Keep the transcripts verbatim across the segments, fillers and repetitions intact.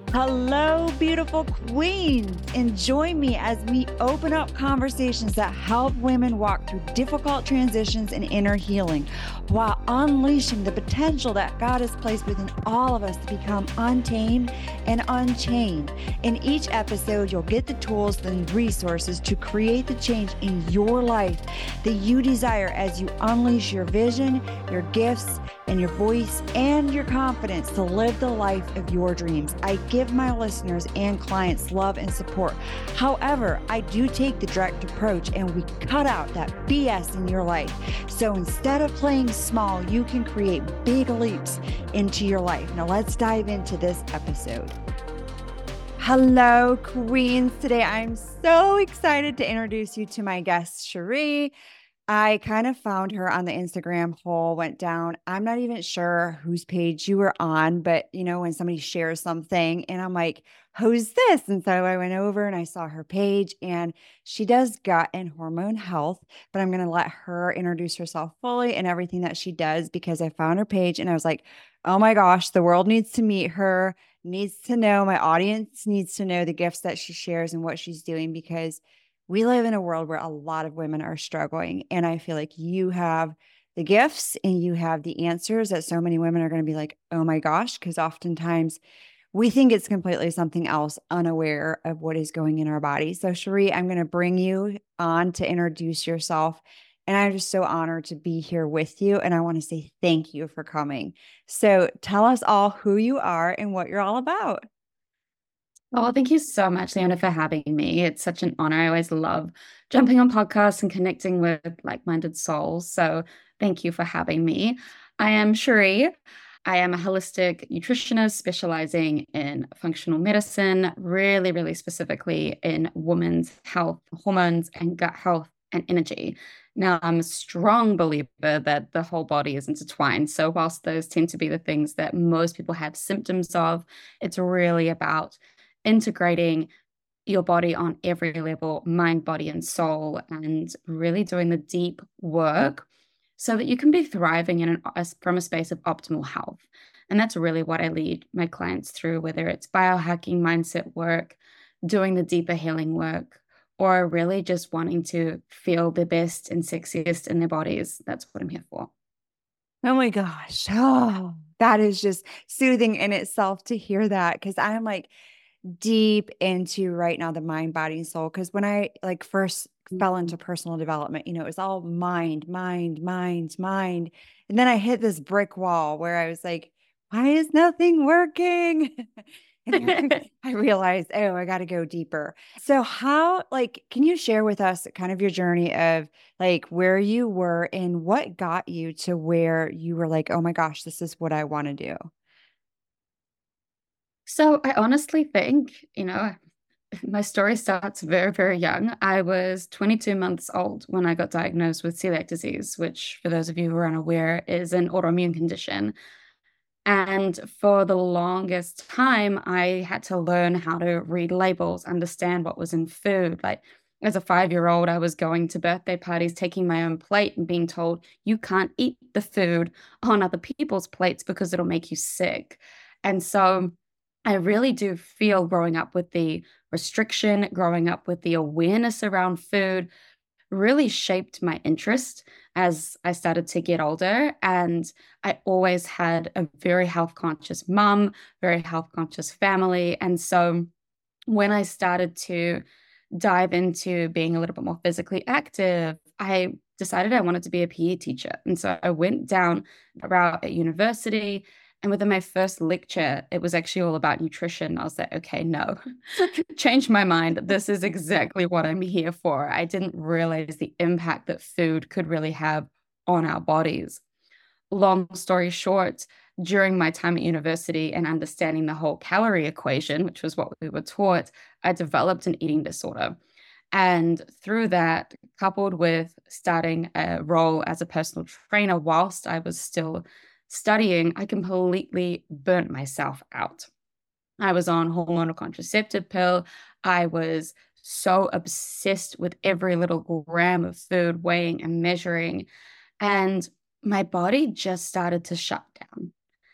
Hello, beautiful queens, and join me as we open up conversations that help women walk through difficult transitions and inner healing while unleashing the potential that God has placed within all of us to become untamed and unchained. In each episode, you'll get the tools and resources to create the change in your life that you desire as you unleash your vision, your gifts, and your voice and your confidence to live the life of your dreams. I give my listeners and clients love and support. However, I do take the direct approach and we cut out that B S in your life. So instead of playing small, you can create big leaps into your life. Now let's dive into this episode. Hello, queens. Today I'm so excited to introduce you to my guest, Cherie. I kind of found her on the Instagram hole, went down. I'm not even sure whose page you were on, but you know, when somebody shares something and I'm like, who's this? And so I went over and I saw her page and she does gut and hormone health, but I'm going to let her introduce herself fully and everything that she does because I found her page and I was like, oh my gosh, the world needs to meet her, needs to know, my audience needs to know the gifts that she shares and what she's doing because we live in a world where a lot of women are struggling. And I feel like you have the gifts and you have the answers that so many women are going to be like, oh my gosh, because oftentimes we think it's completely something else, unaware of what is going in our body. So Cherie, I'm going to bring you on to introduce yourself. And I'm just so honored to be here with you. And I want to say thank you for coming. So tell us all who you are and what you're all about. Oh, well, thank you so much, Leona, for having me. It's such an honor. I always love jumping on podcasts and connecting with like-minded souls. So thank you for having me. I am Cherie. I am a holistic nutritionist specializing in functional medicine, really, really specifically in women's health, hormones, and gut health and energy. Now, I'm a strong believer that the whole body is intertwined. So whilst those tend to be the things that most people have symptoms of, it's really about integrating your body on every level, mind, body, and soul, and really doing the deep work so that you can be thriving in an, from a space of optimal health. And that's really what I lead my clients through, whether it's biohacking, mindset work, doing the deeper healing work, or really just wanting to feel the best and sexiest in their bodies. That's what I'm here for. Oh my gosh. Oh, that is just soothing in itself to hear that because I'm like, deep into right now the mind, body, and soul. Because when I like first fell into personal development, you know, it was all mind, mind, mind, mind. And then I hit this brick wall where I was like, why is nothing working? And I realized, oh, I got to go deeper. So how, like, can you share with us kind of your journey of like where you were and what got you to where you were like, oh my gosh, this is what I want to do? So I honestly think, you know, my story starts very, very young. I was twenty-two months old when I got diagnosed with celiac disease, which, for those of you who are unaware, is an autoimmune condition. And for the longest time, I had to learn how to read labels, understand what was in food. Like, as a five-year-old, I was going to birthday parties, taking my own plate and being told, you can't eat the food on other people's plates because it'll make you sick. And so I really do feel growing up with the restriction, growing up with the awareness around food, really shaped my interest as I started to get older. And I always had a very health conscious mum, very health conscious family. And so when I started to dive into being a little bit more physically active, I decided I wanted to be a P E teacher. And so I went down a route at university. And within my first lecture, it was actually all about nutrition. I was like, okay, no, changed my mind. This is exactly what I'm here for. I didn't realize the impact that food could really have on our bodies. Long story short, during my time at university and understanding the whole calorie equation, which was what we were taught, I developed an eating disorder. And through that, coupled with starting a role as a personal trainer whilst I was still studying, I completely burnt myself out. I was on hormonal contraceptive pill. I was so obsessed with every little gram of food, weighing and measuring. And my body just started to shut down.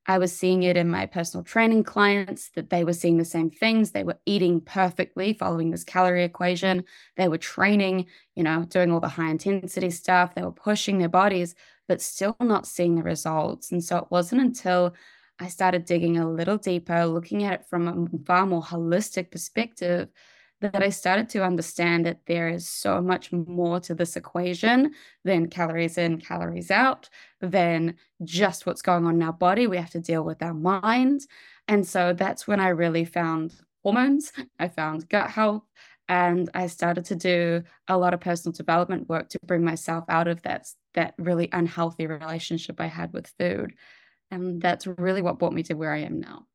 I was seeing it in my personal training clients that they were seeing the same things. They were eating perfectly, following this calorie equation. They were training, you know, doing all the high intensity stuff. They were pushing their bodies, but still not seeing the results. And so it wasn't until I started digging a little deeper, looking at it from a far more holistic perspective, that I started to understand that there is so much more to this equation than calories in, calories out, than just what's going on in our body. We have to deal with our mind. And so that's when I really found hormones, I found gut health, and I started to do a lot of personal development work to bring myself out of that, that really unhealthy relationship I had with food. And that's really what brought me to where I am now.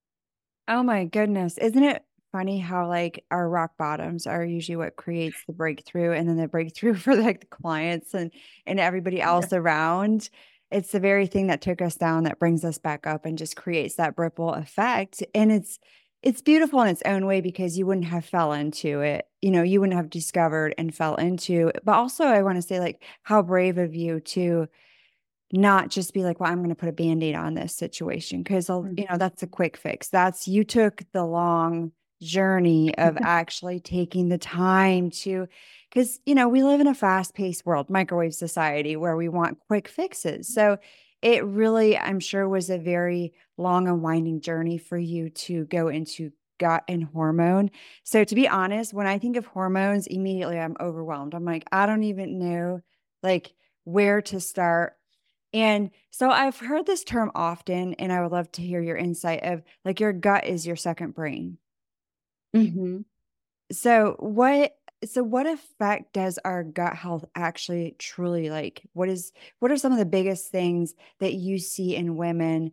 Oh my goodness. Isn't it funny how like our rock bottoms are usually what creates the breakthrough, and then the breakthrough for like the clients and and everybody Yeah. else around. It's the very thing that took us down that brings us back up and just creates that ripple effect. And it's it's beautiful in its own way because you wouldn't have fell into it. You know, you wouldn't have discovered and fell into. But also I want to say like how brave of you to not just be like, well, I'm going to put a band-aid on this situation. Cause you know, that's a quick fix. That's, you took the long journey of actually taking the time to, cause you know, we live in a fast-paced world, microwave society, where we want quick fixes. So it really, I'm sure, was a very long and winding journey for you to go into gut and hormone. So to be honest, when I think of hormones, immediately I'm overwhelmed. I'm like, I don't even know like where to start. And so I've heard this term often, and I would love to hear your insight of like your gut is your second brain. Mm-hmm. So what so what effect does our gut health actually truly like? What is what are some of the biggest things that you see in women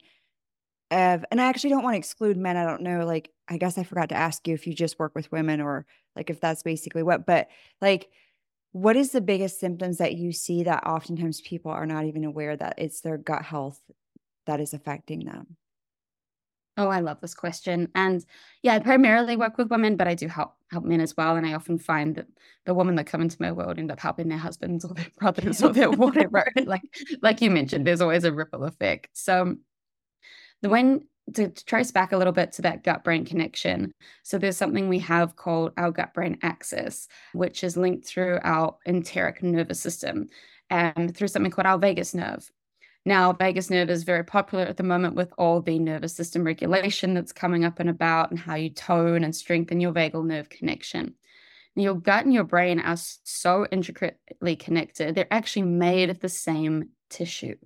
of, and I actually don't want to exclude men. I don't know, like I guess I forgot to ask you if you just work with women or like if that's basically what, but like what is the biggest symptoms that you see that oftentimes people are not even aware that it's their gut health that is affecting them? Oh, I love this question. And yeah, I primarily work with women, but I do help help men as well. And I often find that the women that come into my world end up helping their husbands or their brothers or their whatever. Like like you mentioned, there's always a ripple effect. So the when to, to trace back a little bit to that gut brain connection. So there's something we have called our gut brain axis, which is linked through our enteric nervous system and through something called our vagus nerve. Now, vagus nerve is very popular at the moment with all the nervous system regulation that's coming up and about, and how you tone and strengthen your vagal nerve connection. Your gut and your brain are so intricately connected. They're actually made of the same tissue,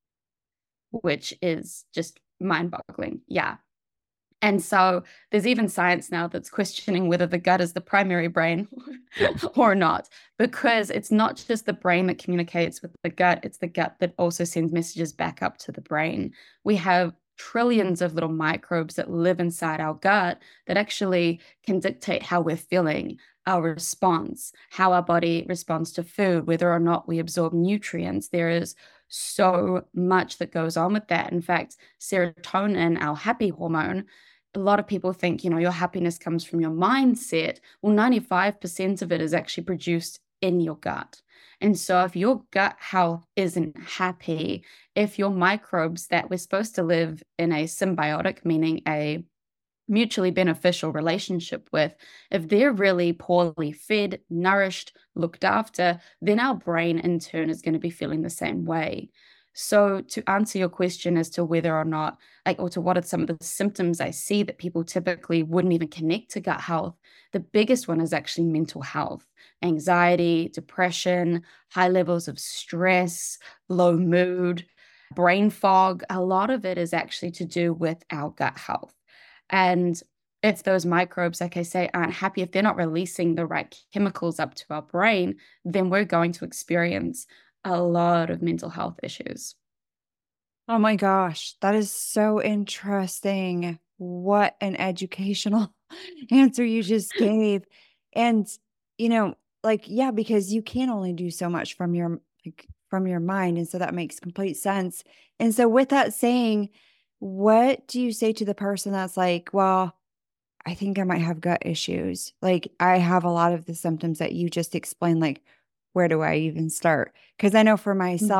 which is just mind-boggling. Yeah. And so there's even science now that's questioning whether the gut is the primary brain or not, because it's not just the brain that communicates with the gut, it's the gut that also sends messages back up to the brain. We have trillions of little microbes that live inside our gut that actually can dictate how we're feeling, our response, how our body responds to food, whether or not we absorb nutrients. There is so much that goes on with that. In fact, serotonin, our happy hormone, a lot of people think, you know, your happiness comes from your mindset. Well, ninety-five percent of it is actually produced in your gut. And so if your gut health isn't happy, if your microbes that we're supposed to live in a symbiotic, meaning a mutually beneficial relationship with, if they're really poorly fed, nourished, looked after, then our brain in turn is going to be feeling the same way. So to answer your question as to whether or not, like, or to what are some of the symptoms I see that people typically wouldn't even connect to gut health, the biggest one is actually mental health, anxiety, depression, high levels of stress, low mood, brain fog. A lot of it is actually to do with our gut health. And if those microbes, like I say, aren't happy, if they're not releasing the right chemicals up to our brain, then we're going to experience a lot of mental health issues. Oh my gosh, that is so interesting. What an educational answer you just gave. And, you know, like, yeah, because you can only do so much from your like from your mind. And so that makes complete sense. And so with that saying, what do you say to the person that's like, well, I think I might have gut issues. Like I have a lot of the symptoms that you just explained. Like, where do I even start? Because I know for myself,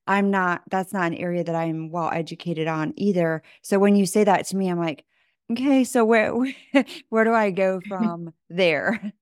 I'm not, that's not an area that I'm well educated on either. So when you say that to me, I'm like, okay, so where where do I go from there?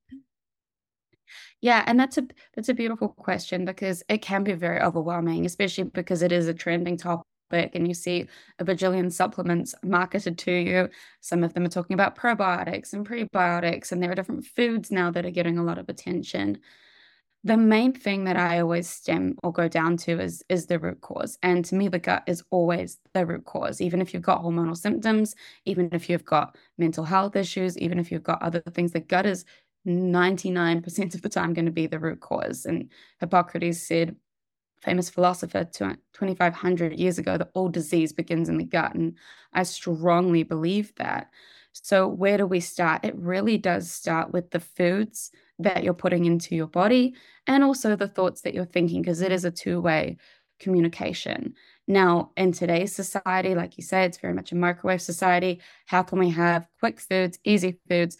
Yeah, and that's a that's a beautiful question because it can be very overwhelming, especially because it is a trending topic and you see a bajillion supplements marketed to you. Some of them are talking about probiotics and prebiotics, and there are different foods now that are getting a lot of attention. The main thing that I always stem or go down to is is the root cause. And to me, the gut is always the root cause. Even if you've got hormonal symptoms, even if you've got mental health issues, even if you've got other things, the gut is ninety-nine percent of the time going to be the root cause. And Hippocrates said, famous philosopher twenty-five hundred years ago, that all disease begins in the gut. And I strongly believe that. So, where do we start? It really does start with the foods that you're putting into your body and also the thoughts that you're thinking, because it is a two-way communication. Now, in today's society, like you said, it's very much a microwave society. How can we have quick foods, easy foods?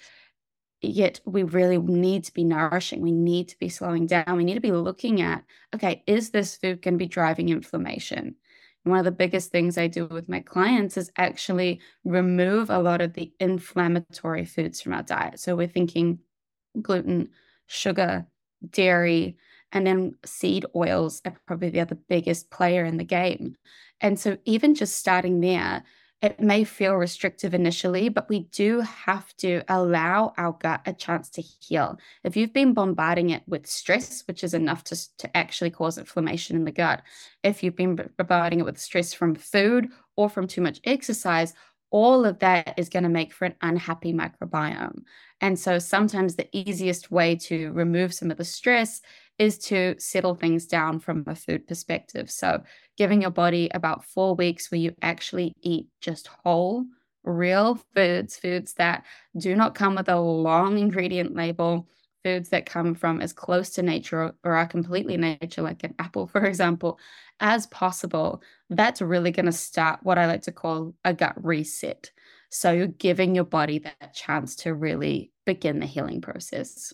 Yet we really need to be nourishing. We need to be slowing down. We need to be looking at, okay, is this food going to be driving inflammation? And one of the biggest things I do with my clients is actually remove a lot of the inflammatory foods from our diet. So we're thinking gluten, sugar, dairy, and then seed oils are probably the other biggest player in the game. And so even just starting there, it may feel restrictive initially, but we do have to allow our gut a chance to heal. If you've been bombarding it with stress, which is enough to, to actually cause inflammation in the gut, if you've been bombarding it with stress from food or from too much exercise, all of that is going to make for an unhappy microbiome. And so sometimes the easiest way to remove some of the stress is to settle things down from a food perspective. So giving your body about four weeks where you actually eat just whole, real foods, foods that do not come with a long ingredient label, foods that come from as close to nature or are completely nature, like an apple, for example, as possible. That's really going to start what I like to call a gut reset. So you're giving your body that chance to really begin the healing process.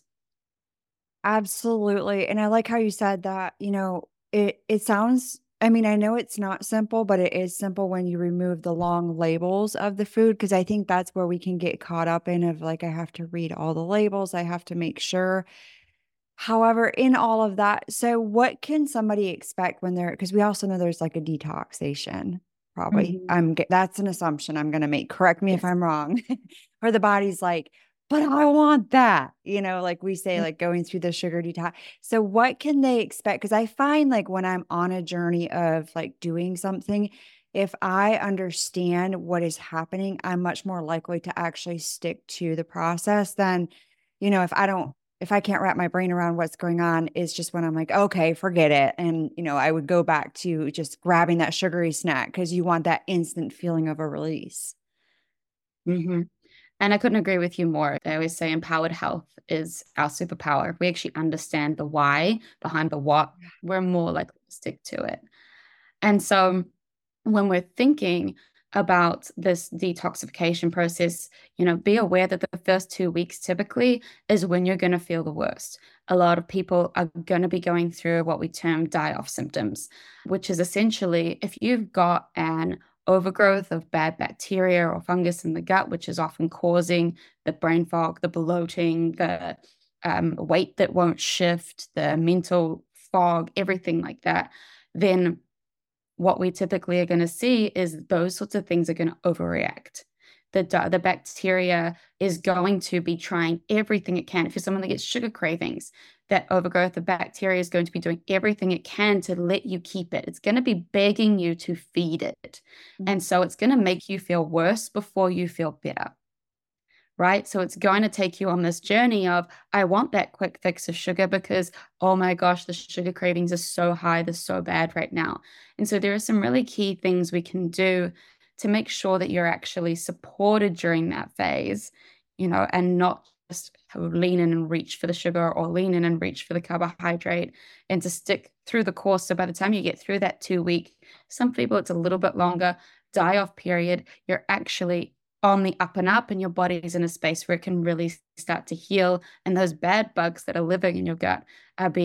Absolutely. And I like how you said that, you know, it it sounds, I mean, I know it's not simple, but it is simple when you remove the long labels of the food, because I think that's where we can get caught up in of like, I have to read all the labels, I have to make sure. However, in all of that, so what can somebody expect when they're, because we also know there's like a detoxation, probably. Mhm. I'm g- that's an assumption I'm going to make. Correct me if Yes. I'm wrong. Or the body's like, but I want that, you know, like we say, like going through the sugar detox. So what can they expect? Because I find like when I'm on a journey of like doing something, if I understand what is happening, I'm much more likely to actually stick to the process than, you know, if I don't, if I can't wrap my brain around what's going on, is just when I'm like, okay, forget it. And, you know, I would go back to just grabbing that sugary snack because you want that instant feeling of a release. hmm And I couldn't agree with you more. They always say empowered health is our superpower. If we actually understand the why behind the what, we're more likely to stick to it. And so when we're thinking about this detoxification process, you know, be aware that the first two weeks typically is when you're going to feel the worst. A lot of people are going to be going through what we term die-off symptoms, which is essentially if you've got an overgrowth of bad bacteria or fungus in the gut, which is often causing the brain fog, the bloating, the um, weight that won't shift, the mental fog, everything like that, then what we typically are going to see is those sorts of things are going to overreact. The, the bacteria is going to be trying everything it can. If you're someone that gets sugar cravings, that overgrowth of bacteria is going to be doing everything it can to let you keep it. It's going to be begging you to feed it. And so it's going to make you feel worse before you feel better. Right. So it's going to take you on this journey of, I want that quick fix of sugar because, oh my gosh, the sugar cravings are so high. They're so bad right now. And so there are some really key things we can do to make sure that you're actually supported during that phase, you know, and not just lean in and reach for the sugar or lean in and reach for the carbohydrate and to stick through the course. So by the time you get through that two week, some people it's a little bit longer die off period, you're actually on the up and up and your body's in a space where it can really start to heal and those bad bugs that are living in your gut are being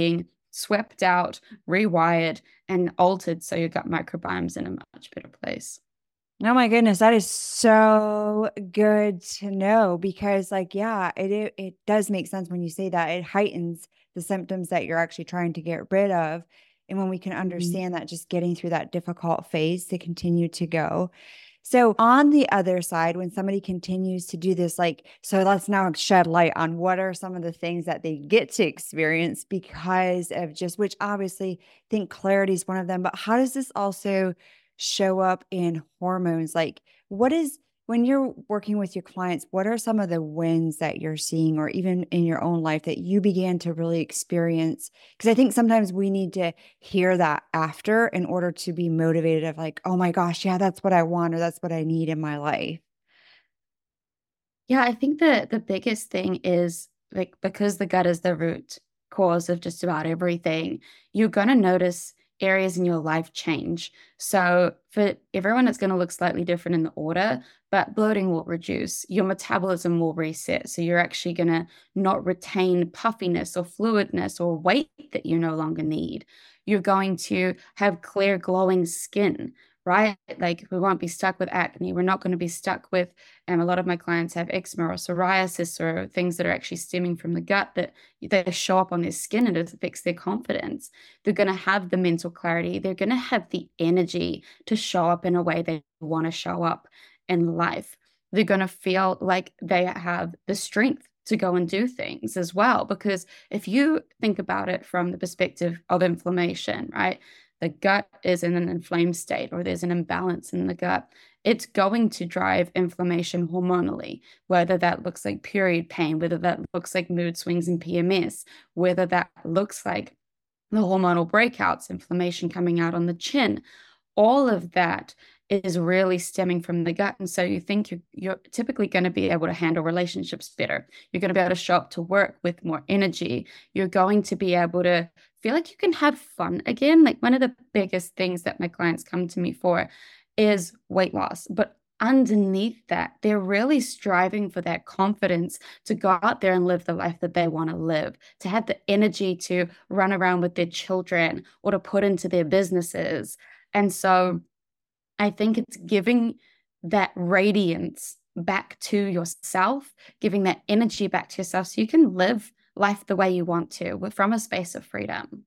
swept out, rewired, and altered so your gut microbiome's in a much better place. Oh my goodness, that is so good to know because like yeah, it, it it does make sense when you say that. It heightens the symptoms that you're actually trying to get rid of. And when we can Mhm. understand that just getting through that difficult phase to continue to go. So on the other side, when somebody continues to do this, like, so let's now shed light on what are some of the things that they get to experience because of just, which obviously I think clarity is one of them, but how does this also show up in hormones? Like, what is, when you're working with your clients, what are some of the wins that you're seeing, or even in your own life that you began to really experience? Because I think sometimes we need to hear that after in order to be motivated of like, oh my gosh, yeah, that's what I want, or that's what I need in my life. Yeah, I think that the biggest thing is like because the gut is the root cause of just about everything, you're going to notice areas in your life change. So for everyone, it's going to look slightly different in the order, but bloating will reduce, your metabolism will reset. So you're actually going to not retain puffiness or fluidness or weight that you no longer need. You're going to have clear, glowing skin, right? Like we won't be stuck with acne. We're not going to be stuck with um, a lot of my clients have eczema or psoriasis or things that are actually stemming from the gut that they show up on their skin and it affects their confidence. They're going to have the mental clarity. They're going to have the energy to show up in a way they want to show up in life. They're going to feel like they have the strength to go and do things as well. Because if you think about it from the perspective of inflammation, right? The gut is in an inflamed state or there's an imbalance in the gut, it's going to drive inflammation hormonally, whether that looks like period pain, whether that looks like mood swings and P M S, whether that looks like the hormonal breakouts, inflammation coming out on the chin. All of that is really stemming from the gut. And so you think you're, you're typically going to be able to handle relationships better. You're going to be able to show up to work with more energy. You're going to be able to feel like you can have fun again. Like one of the biggest things that my clients come to me for is weight loss. But underneath that, they're really striving for that confidence to go out there and live the life that they want to live, to have the energy to run around with their children or to put into their businesses. And so I think it's giving that radiance back to yourself, giving that energy back to yourself so you can live life the way you want to from a space of freedom.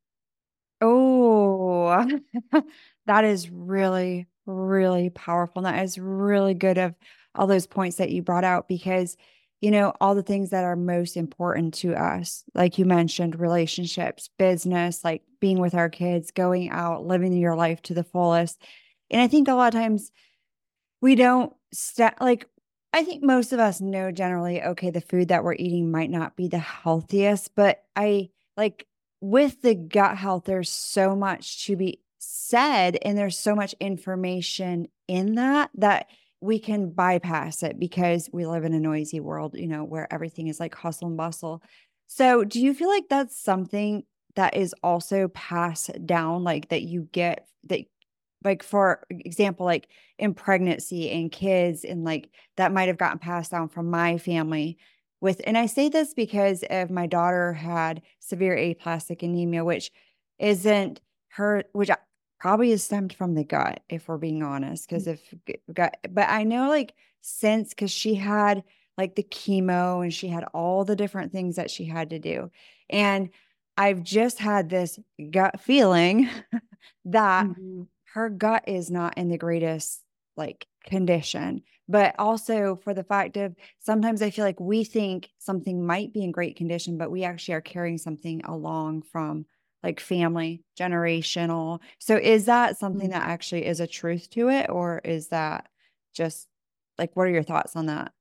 Oh, that is really, really powerful. That is really good of all those points that you brought out because, you know, all the things that are most important to us, like you mentioned, relationships, business, like being with our kids, going out, living your life to the fullest. And I think a lot of times we don't st- like, I think most of us know generally, okay, the food that we're eating might not be the healthiest, but I like with the gut health, there's so much to be said and there's so much information in that that we can bypass it because we live in a noisy world, you know, where everything is like hustle and bustle. So, do you feel like that's something that is also passed down, like that you get that, like for example, like in pregnancy and kids and like that might have gotten passed down from my family with, and I say this because of my daughter had severe aplastic anemia, which isn't her, which probably is stemmed from the gut, if we're being honest. Because if gut, but I know like since, because she had like the chemo and she had all the different things that she had to do. And I've just had this gut feeling that Mhm. her gut is not in the greatest like condition, but also for the fact of sometimes I feel like we think something might be in great condition, but we actually are carrying something along from like family, generational. So is that something that actually is a truth to it, or is that just like, what are your thoughts on that?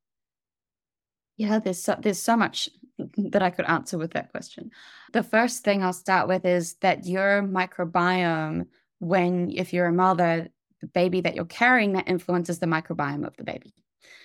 Yeah, there's so, there's so much that I could answer with that question. The first thing I'll start with is that your microbiome, when if you're a mother, the baby that you're carrying, that influences the microbiome of the baby.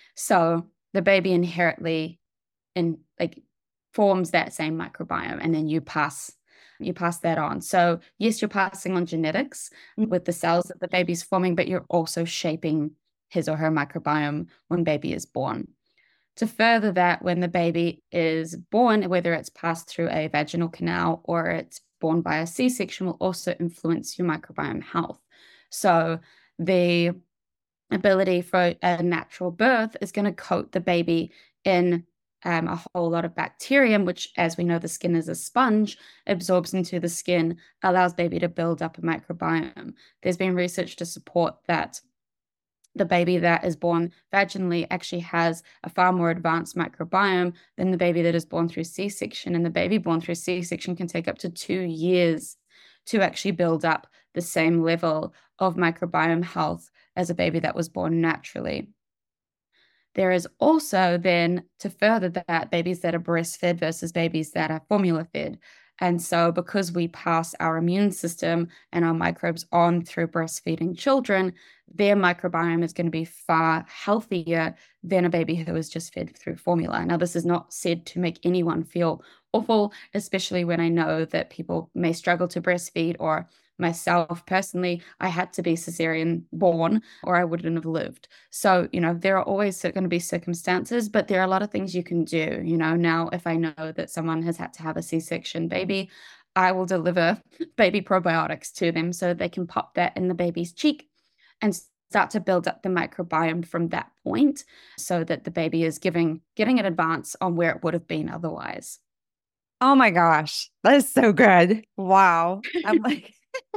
So the baby inherently in like forms that same microbiome, and then you pass you pass that on. So yes, you're passing on genetics with the cells that the baby's forming, but you're also shaping his or her microbiome when baby is born. To further that, when the baby is born, whether it's passed through a vaginal canal or it's born by a C-section will also influence your microbiome health. So the ability for a natural birth is going to coat the baby in um, a whole lot of bacterium, which, as we know, the skin is a sponge, absorbs into the skin, allows baby to build up a microbiome. There's been research to support that the baby that is born vaginally actually has a far more advanced microbiome than the baby that is born through C-section. And the baby born through C-section can take up to two years to actually build up the same level of microbiome health as a baby that was born naturally. There is also then, to further that, babies that are breastfed versus babies that are formula fed. And so because we pass our immune system and our microbes on through breastfeeding children, their microbiome is going to be far healthier than a baby who is just fed through formula. Now, this is not said to make anyone feel awful, especially when I know that people may struggle to breastfeed, or myself personally, I had to be cesarean born or I wouldn't have lived. So, you know, there are always going to be circumstances, but there are a lot of things you can do. You know, now if I know that someone has had to have a C-section baby, I will deliver baby probiotics to them so they can pop that in the baby's cheek and start to build up the microbiome from that point, so that the baby is giving getting an advance on where it would have been otherwise. Oh my gosh, that is so good. Wow. I'm like,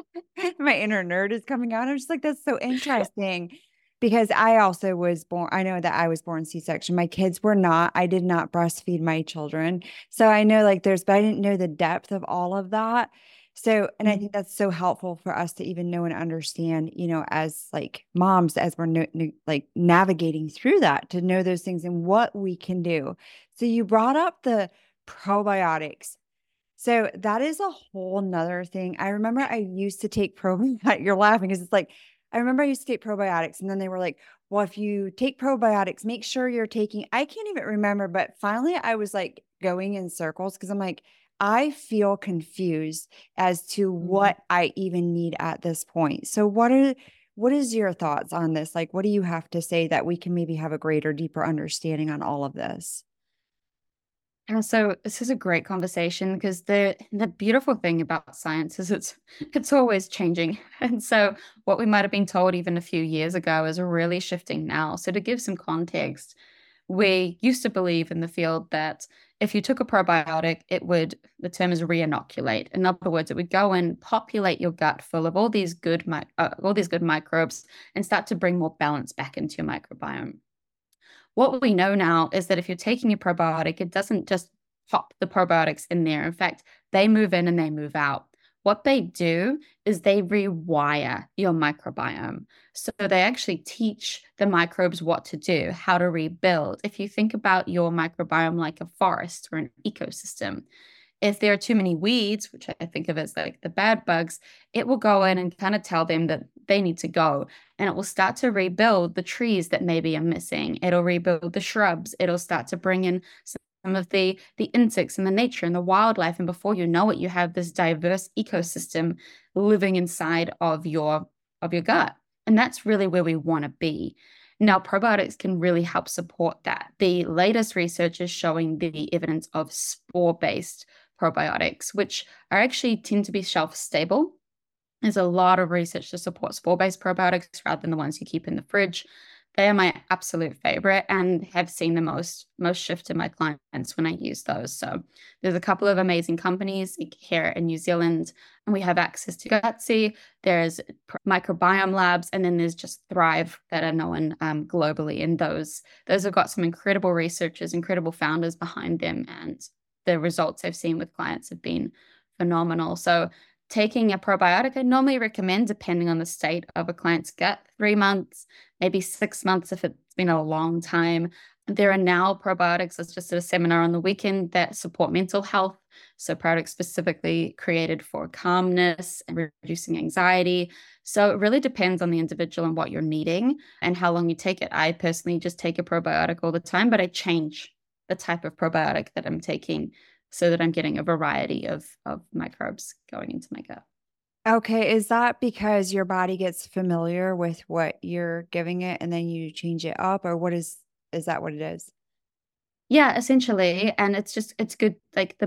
my inner nerd is coming out. I'm just like, that's so interesting, because I also was born, I know that I was born C-section. My kids were not. I did not breastfeed my children. So I know like there's, but I didn't know the depth of all of that. So, and I think that's so helpful for us to even know and understand, you know, as like moms, as we're no, no, like navigating through that, to know those things and what we can do. So you brought up the probiotics. So that is a whole nother thing. I remember I used to take probiotics. You're laughing because it's like, I remember I used to take probiotics, and then they were like, well, if you take probiotics, make sure you're taking, I can't even remember, but finally I was like going in circles because I'm like, I feel confused as to what I even need at this point. So what are, what is your thoughts on this? Like, what do you have to say that we can maybe have a greater, deeper understanding on all of this? And so this is a great conversation, because the the beautiful thing about science is it's it's always changing. And so what we might have been told even a few years ago is really shifting now. So to give some context, we used to believe in the field that if you took a probiotic, it would, the term is re-inoculate. In other words, it would go and populate your gut full of all these good mi- uh, all these good microbes and start to bring more balance back into your microbiome. What we know now is that if you're taking a probiotic, it doesn't just pop the probiotics in there. In fact, they move in and they move out. What they do is they rewire your microbiome. So they actually teach the microbes what to do, how to rebuild. If you think about your microbiome like a forest or an ecosystem, if there are too many weeds, which I think of as like the bad bugs, it will go in and kind of tell them that they need to go. And it will start to rebuild the trees that maybe are missing. It'll rebuild the shrubs. It'll start to bring in some of the, the insects and the nature and the wildlife. And before you know it, you have this diverse ecosystem living inside of your, of your gut. And that's really where we want to be. Now, probiotics can really help support that. The latest research is showing the evidence of spore-based probiotics, which are actually tend to be shelf stable. There's a lot of research to support spore-based probiotics rather than the ones you keep in the fridge. They are my absolute favorite and have seen the most most shift in my clients when I use those. So there's a couple of amazing companies here in New Zealand, and we have access to Gutsy. There's Microbiome Labs, and then there's just Thrive that are known um, globally. And those those have got some incredible researchers, incredible founders behind them, and the results I've seen with clients have been phenomenal. So taking a probiotic, I normally recommend, depending on the state of a client's gut, three months, maybe six months if it's been a long time. There are now probiotics. I just did a seminar on the weekend that support mental health. So products specifically created for calmness and reducing anxiety. So it really depends on the individual and what you're needing and how long you take it. I personally just take a probiotic all the time, but I change the type of probiotic that I'm taking so that I'm getting a variety of, of microbes going into my gut. Okay, is that because your body gets familiar with what you're giving it and then you change it up, or what is is that what it is? Yeah, essentially. And it's just, it's good. Like the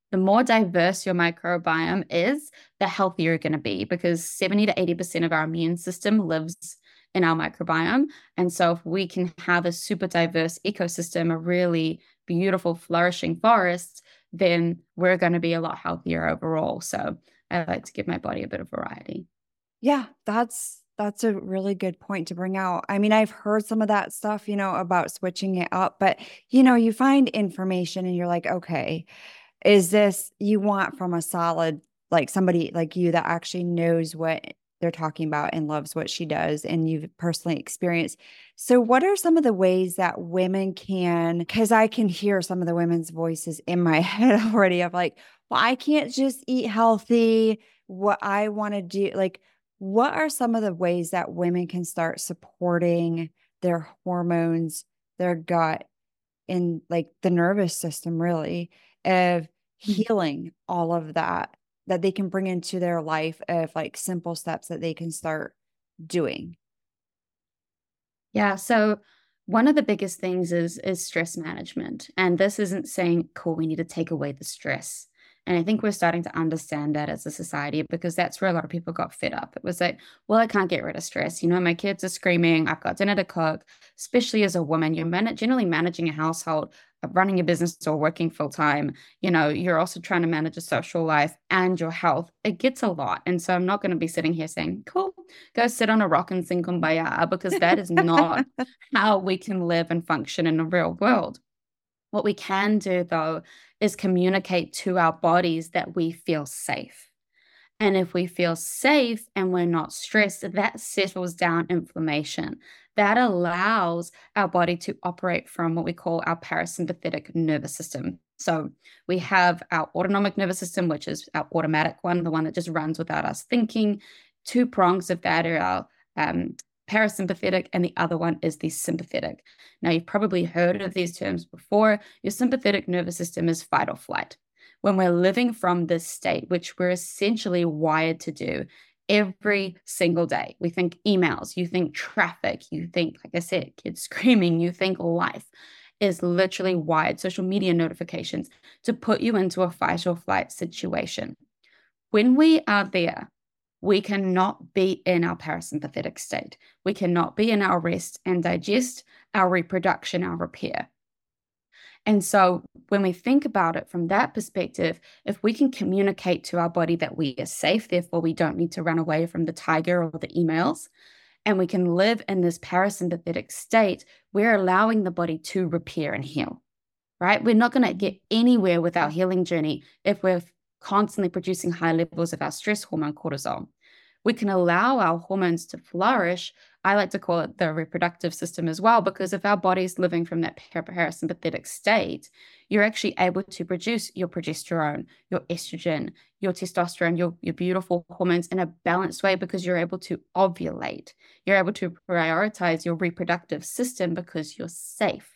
The more diverse your microbiome is, the healthier you're going to be, because seventy to eighty percent of our immune system lives in our microbiome. And so if we can have a super diverse ecosystem, a really beautiful, flourishing forest, then we're going to be a lot healthier overall. So I like to give my body a bit of variety. Yeah, that's that's a really good point to bring out. I mean, I've heard some of that stuff, you know, about switching it up, but you know, you find information and you're like, okay, is this you want from a solid, like somebody like you that actually knows what they're talking about and loves what she does and you've personally experienced. So what are some of the ways that women can, because I can hear some of the women's voices in my head already of like, well, I can't just eat healthy. What I want to do, like, what are some of the ways that women can start supporting their hormones, their gut, and like the nervous system, really, of healing all of that, that they can bring into their life of like simple steps that they can start doing? Yeah. So one of the biggest things is is stress management. And this isn't saying, cool, we need to take away the stress. And I think we're starting to understand that as a society, because that's where a lot of people got fed up. It was like, well, I can't get rid of stress. You know, my kids are screaming. I've got dinner to cook. Especially as a woman, you're man- generally managing a household, uh, running a business or working full time. You know, you're also trying to manage a social life and your health. It gets a lot. And so I'm not going to be sitting here saying, cool, go sit on a rock and sing kumbaya, because that is not how we can live and function in the real world. What we can do, though, is communicate to our bodies that we feel safe. And if we feel safe and we're not stressed, that settles down inflammation. That allows our body to operate from what we call our parasympathetic nervous system. So we have our autonomic nervous system, which is our automatic one, the one that just runs without us thinking. Two prongs of that are our um, parasympathetic, and the other one is the sympathetic. Now, you've probably heard of these terms before. Your sympathetic nervous system is fight or flight. When we're living from this state, which we're essentially wired to do every single day, we think emails, you think traffic, you think, like I said, kids screaming, you think life is literally wired, social media notifications, to put you into a fight or flight situation. When we are there, we cannot be in our parasympathetic state. We cannot be in our rest and digest, our reproduction, our repair. And so when we think about it from that perspective, if we can communicate to our body that we are safe, therefore we don't need to run away from the tiger or the emails, and we can live in this parasympathetic state, we're allowing the body to repair and heal, right? We're not going to get anywhere with our healing journey if we're constantly producing high levels of our stress hormone, cortisol. We can allow our hormones to flourish. I like to call it the reproductive system as well, because if our body's living from that parasympathetic state, you're actually able to produce your progesterone, your estrogen, your testosterone, your, your beautiful hormones in a balanced way, because you're able to ovulate. You're able to prioritize your reproductive system because you're safe.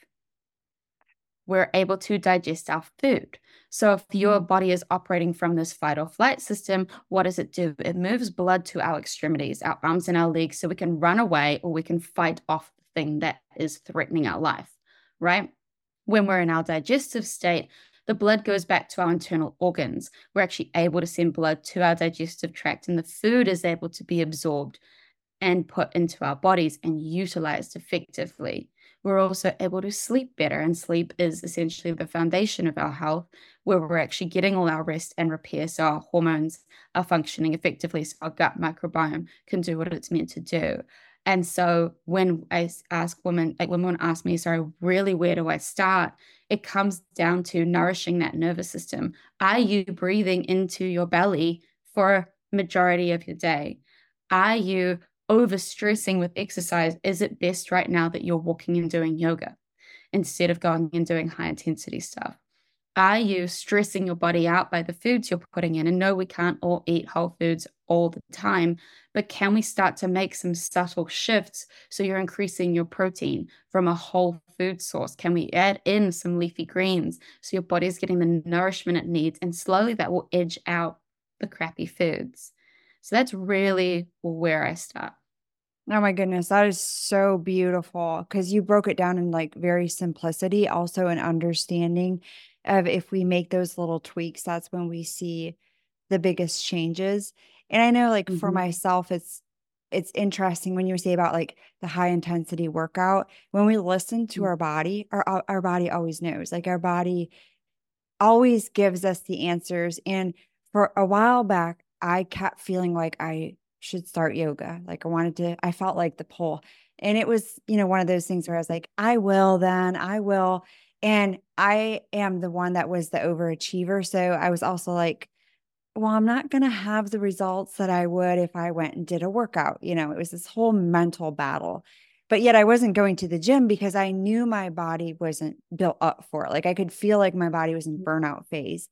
We're able to digest our food. So if your body is operating from this fight or flight system, what does it do? It moves blood to our extremities, our arms and our legs, so we can run away or we can fight off the thing that is threatening our life, right? When we're in our digestive state, the blood goes back to our internal organs. We're actually able to send blood to our digestive tract, and the food is able to be absorbed and put into our bodies and utilized effectively. We're also able to sleep better, and sleep is essentially the foundation of our health, where we're actually getting all our rest and repair, so our hormones are functioning effectively, so our gut microbiome can do what it's meant to do. And so when I ask women, like when women ask me, sorry, really, where do I start? It comes down to nourishing that nervous system. Are you breathing into your belly for majority of your day? Are you overstressing with exercise? Is it best right now that you're walking and doing yoga instead of going and doing high intensity stuff? Are you stressing your body out by the foods you're putting in? And no, we can't all eat whole foods all the time, but can we start to make some subtle shifts so you're increasing your protein from a whole food source? Can we add in some leafy greens so your body's getting the nourishment it needs? And slowly that will edge out the crappy foods. So that's really where I start. Oh my goodness, that is so beautiful, because you broke it down in like very simplicity, also in understanding of if we make those little tweaks, that's when we see the biggest changes. And I know like for Mm-hmm. myself, it's it's interesting when you say about like the high intensity workout. When we listen to our body, our our body always knows. Like our body always gives us the answers. And for a while back, I kept feeling like I should start yoga. Like I wanted to, I felt like the pull. And it was, you know, one of those things where I was like, I will then, I will. And I am the one that was the overachiever. So I was also like, well, I'm not going to have the results that I would if I went and did a workout. You know, it was this whole mental battle. But yet I wasn't going to the gym because I knew my body wasn't built up for it. Like I could feel like my body was in burnout phase.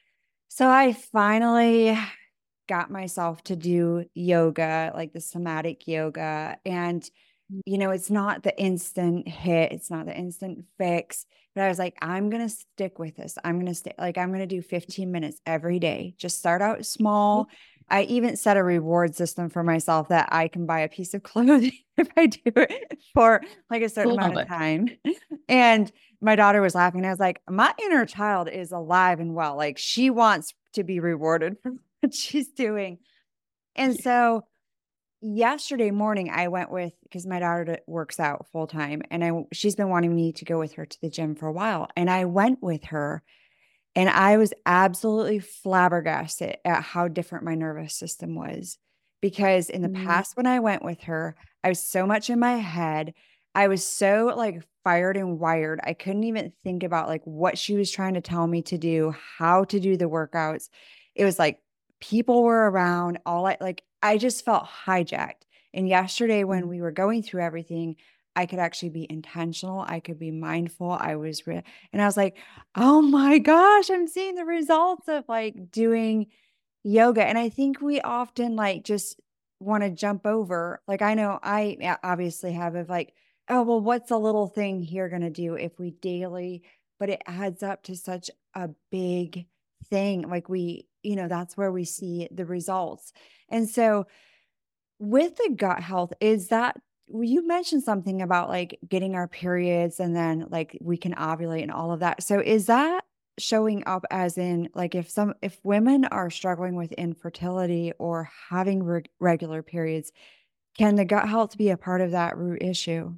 So I finally got myself to do yoga, like the somatic yoga. And, you know, it's not the instant hit, it's not the instant fix. But I was like, I'm going to stick with this. I'm going to stay, like, I'm going to do fifteen minutes every day. Just start out small. I even set a reward system for myself that I can buy a piece of clothing if I do it for like a certain Love amount of it. time. And my daughter was laughing. I was like, my inner child is alive and well. Like she wants to be rewarded for what she's doing. And Yeah. so yesterday morning I went with, because my daughter works out full time and I she's been wanting me to go with her to the gym for a while. And I went with her and I was absolutely flabbergasted at how different my nervous system was. Because in the Mm, past, when I went with her, I was so much in my head. I was so like fired and wired. I couldn't even think about like what she was trying to tell me to do, how to do the workouts. It was like people were around, all I like, I just felt hijacked. And yesterday, when mm. we were going through everything, I could actually be intentional. I could be mindful. I was, re- and I was like, oh my gosh, I'm seeing the results of like doing yoga. And I think we often like just want to jump over. Like I know I obviously have of like, oh, well, what's a little thing here going to do if we daily, but it adds up to such a big thing. Like we, you know, that's where we see the results. And so with the gut health, is that well, you mentioned something about like getting our periods and then like we can ovulate and all of that. So is that showing up as in like if some if women are struggling with infertility or having re- regular periods, can the gut health be a part of that root issue?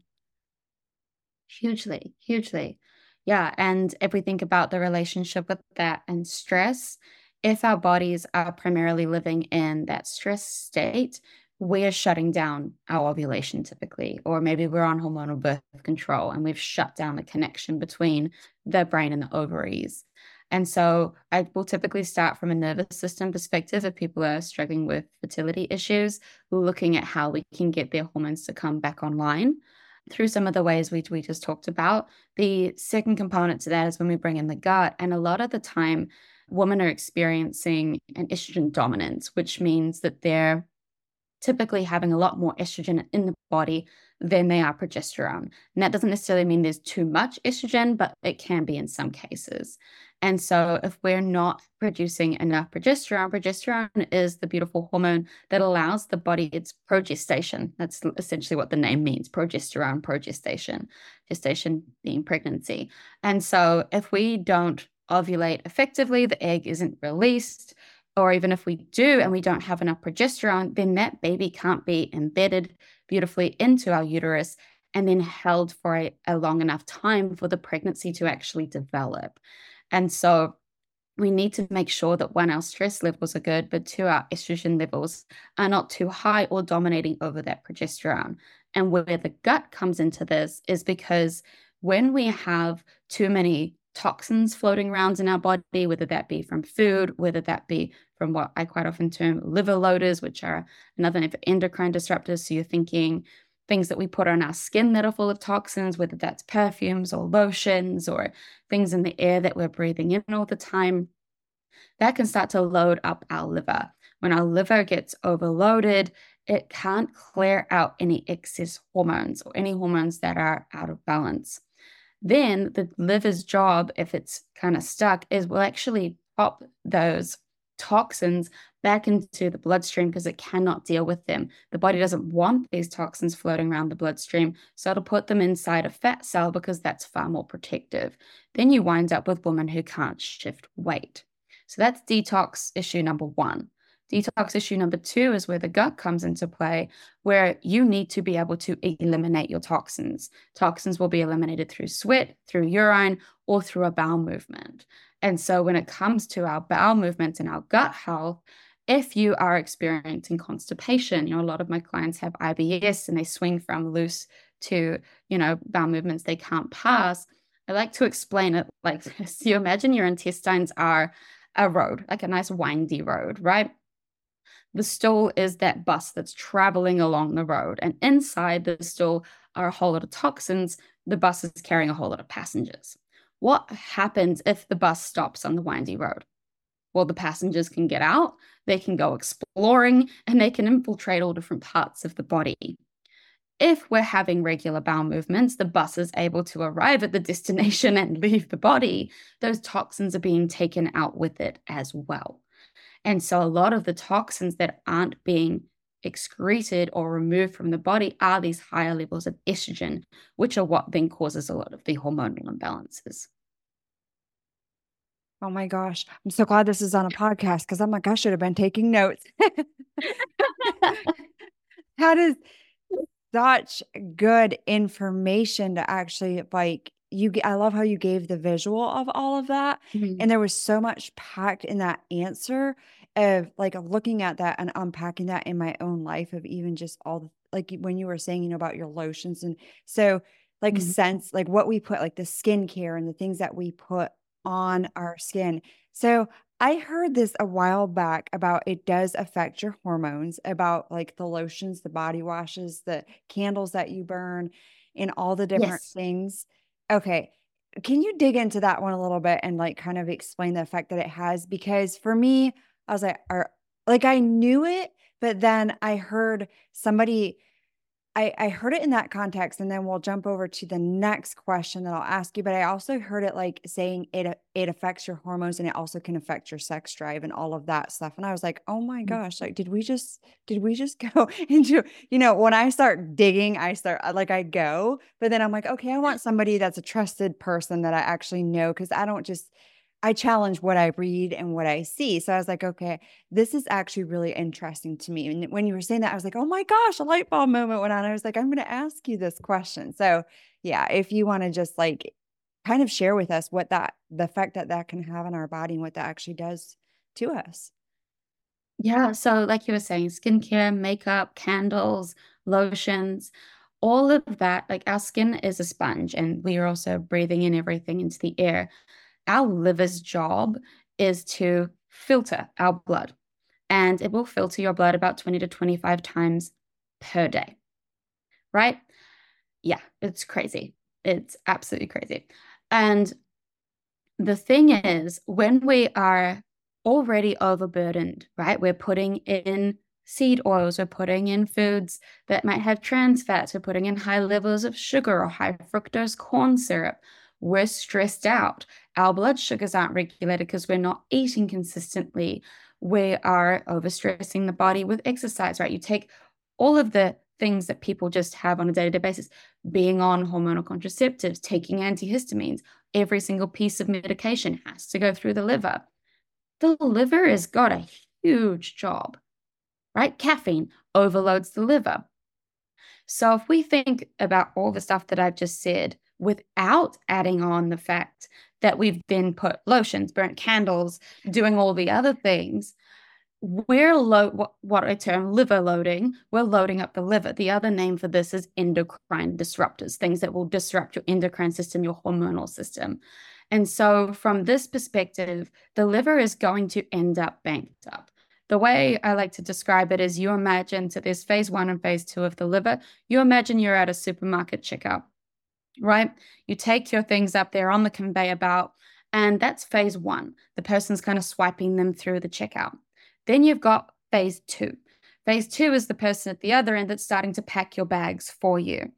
Hugely, hugely. Yeah. And if we think about the relationship with that and stress, if our bodies are primarily living in that stress state, we are shutting down our ovulation typically, or maybe we're on hormonal birth control and we've shut down the connection between the brain and the ovaries. And so I will typically start from a nervous system perspective if people are struggling with fertility issues, looking at how we can get their hormones to come back online through some of the ways we, we just talked about. The second component to that is when we bring in the gut. And a lot of the time, women are experiencing an estrogen dominance, which means that they're typically having a lot more estrogen in the body than they are progesterone. And that doesn't necessarily mean there's too much estrogen, but it can be in some cases. And so if we're not producing enough progesterone, progesterone is the beautiful hormone that allows the body its progestation. That's essentially what the name means, progesterone, progestation, gestation being pregnancy. And so if we don't ovulate effectively, the egg isn't released, or even if we do and we don't have enough progesterone, then that baby can't be embedded beautifully into our uterus and then held for a, a long enough time for the pregnancy to actually develop. And so we need to make sure that one, our stress levels are good, but two, our estrogen levels are not too high or dominating over that progesterone. And where the gut comes into this is because when we have too many toxins floating around in our body, whether that be from food, whether that be from what I quite often term liver loaders, which are another endocrine disruptors. So you're thinking things that we put on our skin that are full of toxins, whether that's perfumes or lotions or things in the air that we're breathing in all the time, that can start to load up our liver. When our liver gets overloaded, it can't clear out any excess hormones or any hormones that are out of balance. Then the liver's job, if it's kind of stuck, is we'll actually pop those toxins back into the bloodstream because it cannot deal with them. The body doesn't want these toxins floating around the bloodstream, so it'll put them inside a fat cell because that's far more protective. Then you wind up with women who can't shift weight. So that's detox issue number one. Detox issue number two is where the gut comes into play, where you need to be able to eliminate your toxins. Toxins will be eliminated through sweat, through urine, or through a bowel movement. And so when it comes to our bowel movements and our gut health, if you are experiencing constipation, you know, a lot of my clients have I B S and they swing from loose to, you know, bowel movements they can't pass. I like to explain it like this. You imagine your intestines are a road, like a nice windy road, right? The stool is that bus that's traveling along the road, and inside the stool are a whole lot of toxins. The bus is carrying a whole lot of passengers. What happens if the bus stops on the windy road? Well, the passengers can get out, they can go exploring, and they can infiltrate all different parts of the body. If we're having regular bowel movements, the bus is able to arrive at the destination and leave the body. Those toxins are being taken out with it as well. And so a lot of the toxins that aren't being excreted or removed from the body are these higher levels of estrogen, which are what then causes a lot of the hormonal imbalances. Oh my gosh. I'm so glad this is on a podcast because I'm like, I should have been taking notes. That is such good information to actually like you. I love how you gave the visual of all of that. Mm-hmm. And there was so much packed in that answer of like looking at that and unpacking that in my own life of even just all the, like when you were saying, you know, about your lotions. And so like Mm-hmm. sense, like what we put, like the skincare and the things that we put on our skin. So I heard this a while back about it does affect your hormones, about like the lotions, the body washes, the candles that you burn, and all the different Yes. things. Okay. Can you dig into that one a little bit and like kind of explain the effect that it has? Because for me, I was like, are, like I knew it, but then I heard somebody I, I heard it in that context, and then we'll jump over to the next question that I'll ask you. But I also heard it like saying it it affects your hormones, and it also can affect your sex drive and all of that stuff. And I was like, oh my gosh, like did we just did we just go into, you know, when I start digging, I start like I go, but then I'm like, okay, I want somebody that's a trusted person that I actually know, because I don't just I challenge what I read and what I see. So I was like, okay, this is actually really interesting to me. And when you were saying that, I was like, oh my gosh, a light bulb moment went on. I was like, I'm going to ask you this question. So yeah, if you want to just like kind of share with us what that, the effect that that can have on our body and what that actually does to us. Yeah. So, like you were saying, skincare, makeup, candles, lotions, all of that, like our skin is a sponge and we are also breathing in everything into the air. Our liver's job is to filter our blood, and it will filter your blood about twenty to twenty-five times per day, right? Yeah, it's crazy. It's absolutely crazy. And the thing is, when we are already overburdened, right? We're putting in seed oils, we're putting in foods that might have trans fats, we're putting in high levels of sugar or high fructose corn syrup. We're stressed out. Our blood sugars aren't regulated because we're not eating consistently. We are overstressing the body with exercise, right? You take all of the things that people just have on a day-to-day basis, being on hormonal contraceptives, taking antihistamines, every single piece of medication has to go through the liver. The liver has got a huge job, right? Caffeine overloads the liver. So if we think about all the stuff that I've just said, without adding on the fact that we've then put lotions, burnt candles, doing all the other things, we're lo- what, what I term liver loading. We're loading up the liver. The other name for this is endocrine disruptors, things that will disrupt your endocrine system, your hormonal system. And so from this perspective, the liver is going to end up banked up. The way I like to describe it is you imagine, so there's phase one and phase two of the liver. You imagine you're at a supermarket checkout, right? You take your things up there on the conveyor belt, and that's phase one. The person's kind of swiping them through the checkout. Then you've got phase two. Phase two is the person at the other end that's starting to pack your bags for you.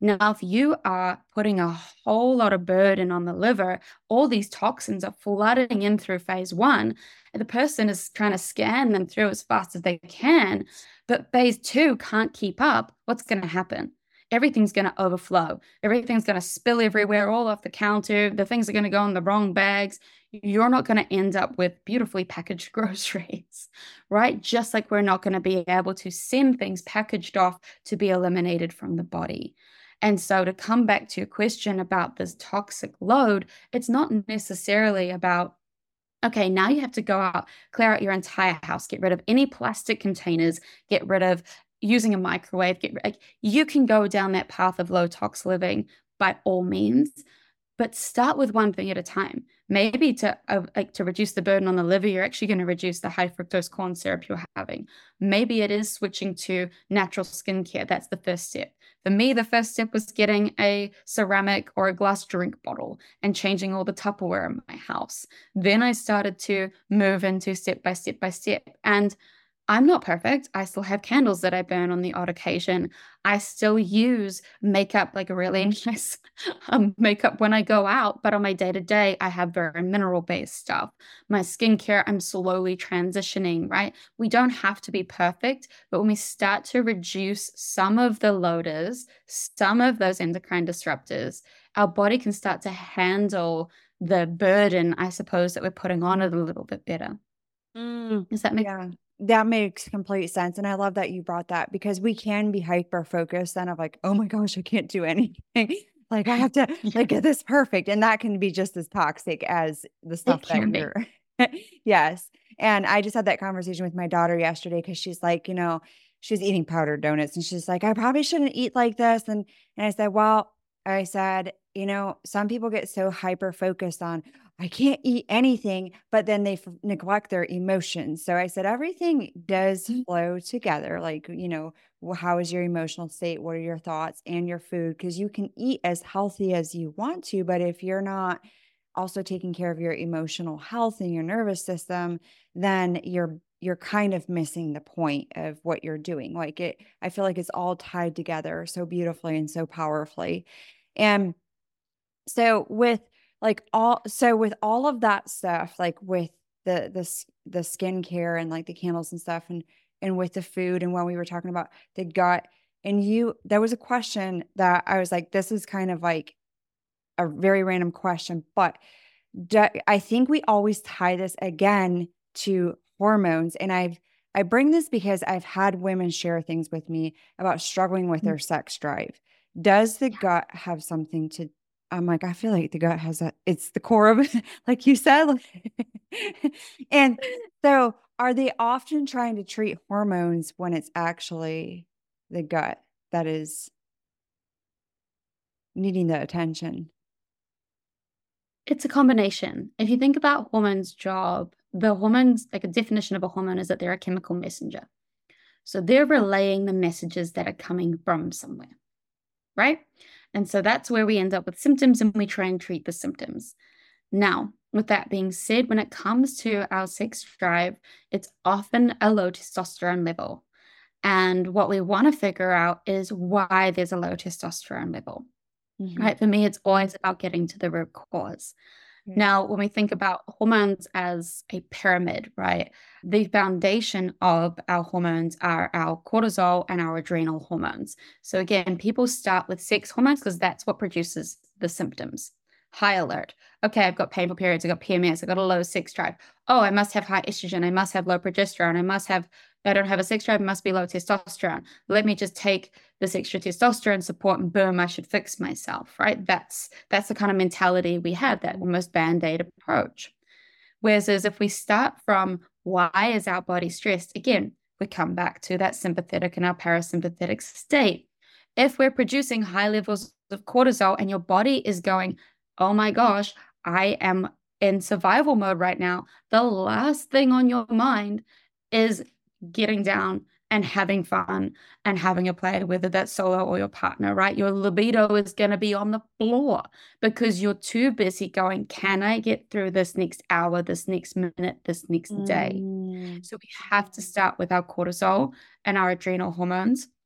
Now, if you are putting a whole lot of burden on the liver, all these toxins are flooding in through phase one, and the person is trying to scan them through as fast as they can, but phase two can't keep up. What's going to happen? Everything's going to overflow. Everything's going to spill everywhere, all off the counter. The things are going to go in the wrong bags. You're not going to end up with beautifully packaged groceries, right? Just like we're not going to be able to send things packaged off to be eliminated from the body. And so to come back to your question about this toxic load, it's not necessarily about, okay, now you have to go out, clear out your entire house, get rid of any plastic containers, get rid of using a microwave, get like, you can go down that path of low tox living by all means, but start with one thing at a time. Maybe to uh, like to reduce the burden on the liver, you're actually going to reduce the high fructose corn syrup you're having. Maybe it is switching to natural skincare. That's the first step. For me, the first step was getting a ceramic or a glass drink bottle and changing all the Tupperware in my house. Then I started to move into step by step by step. And I'm not perfect. I still have candles that I burn on the odd occasion. I still use makeup, like a really nice um, makeup when I go out, but on my day to day, I have very mineral based stuff. My skincare, I'm slowly transitioning, right? We don't have to be perfect, but when we start to reduce some of the loaders, some of those endocrine disruptors, our body can start to handle the burden, I suppose, that we're putting on it a little bit better. Mm, Does that make yeah, that makes complete sense. And I love that you brought that, because we can be hyper focused then of like, oh my gosh, I can't do anything. Like I have to yeah, like get this perfect. And that can be just as toxic as the it stuff that can be. you're yes. And I just had that conversation with my daughter yesterday, because she's like, you know, she's eating powdered donuts and she's like, I probably shouldn't eat like this. And and I said, well, I said, you know, some people get so hyper focused on, I can't eat anything, but then they f- neglect their emotions. So I said, everything does flow together. Like, you know, wh- how is your emotional state? What are your thoughts and your food? Because you can eat as healthy as you want to, but if you're not also taking care of your emotional health and your nervous system, then you're you're kind of missing the point of what you're doing. Like it, I feel like it's all tied together so beautifully and so powerfully. And so with like all so with all of that stuff, like with the the s- the skincare and like the candles and stuff, and and with the food, and when we were talking about the gut, and you there was a question that I was like, this is kind of like a very random question, but do, I think we always tie this again to hormones. And I've I bring this because I've had women share things with me about struggling with their sex drive. Does the gut have something to I'm like, I feel like the gut has a it's the core of it, like you said. And so are they often trying to treat hormones when it's actually the gut that is needing the attention? It's a combination. If you think about hormones' job, the hormones, like a definition of a hormone is that they're a chemical messenger. So they're relaying the messages that are coming from somewhere, right? And so that's where we end up with symptoms and we try and treat the symptoms. Now, with that being said, when it comes to our sex drive, it's often a low testosterone level. And what we want to figure out is why there's a low testosterone level. Mhm. Right. For me, it's always about getting to the root cause. Yeah. Now, when we think about hormones as a pyramid, right, the foundation of our hormones are our cortisol and our adrenal hormones. So, again, people start with sex hormones because that's what produces the symptoms. High alert. Okay, I've got painful periods, I've got P M S, I've got a low sex drive. Oh, I must have high estrogen, I must have low progesterone, I must have, I don't have a sex drive, it must be low testosterone. Let me just take this extra testosterone support and boom, I should fix myself, right? That's that's the kind of mentality we have, that almost band-aid approach. Whereas if we start from why is our body stressed, again, we come back to that sympathetic and our parasympathetic state. If we're producing high levels of cortisol and your body is going, oh my gosh, I am in survival mode right now, the last thing on your mind is getting down and having fun and having a play, whether that's solo or your partner, right? Your libido is going to be on the floor because you're too busy going, can I get through this next hour, this next minute, this next day? Mm. So we have to start with our cortisol and our adrenal hormones.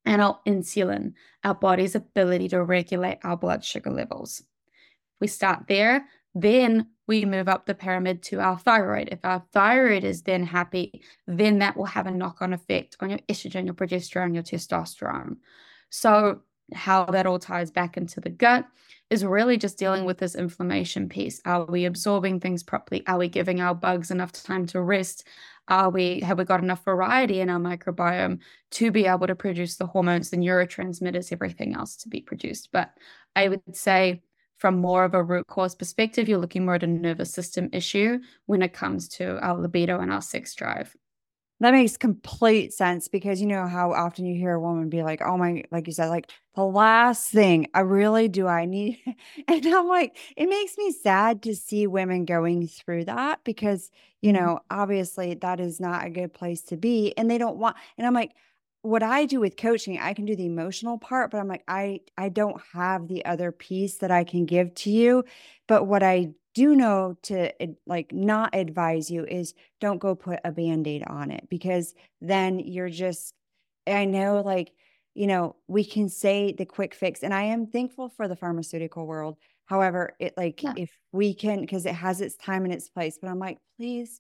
and our insulin, our body's ability to regulate our blood sugar levels. We start there, then we move up the pyramid to our thyroid. If our thyroid is then happy, then that will have a knock-on effect on your estrogen, your progesterone, your testosterone. So how that all ties back into the gut is really just dealing with this inflammation piece. Are we absorbing things properly? Are we giving our bugs enough time to rest? Are we, have we got enough variety in our microbiome to be able to produce the hormones, the neurotransmitters, everything else to be produced? But I would say from more of a root cause perspective, you're looking more at a nervous system issue when it comes to our libido and our sex drive. That makes complete sense because you know how often you hear a woman be like, oh my, like you said, like the last thing I really do I need. And I'm like, it makes me sad to see women going through that because, you Mhm. know, obviously that is not a good place to be. And they don't want, and I'm like, what I do with coaching, I can do the emotional part, but I'm like, I, I don't have the other piece that I can give to you. But what I do know to like not advise you is don't go put a band-aid on it because then you're just, I know like, you know, we can say the quick fix and I am thankful for the pharmaceutical world. However, it like Yeah. if we can, because it has its time and its place, but I'm like, please,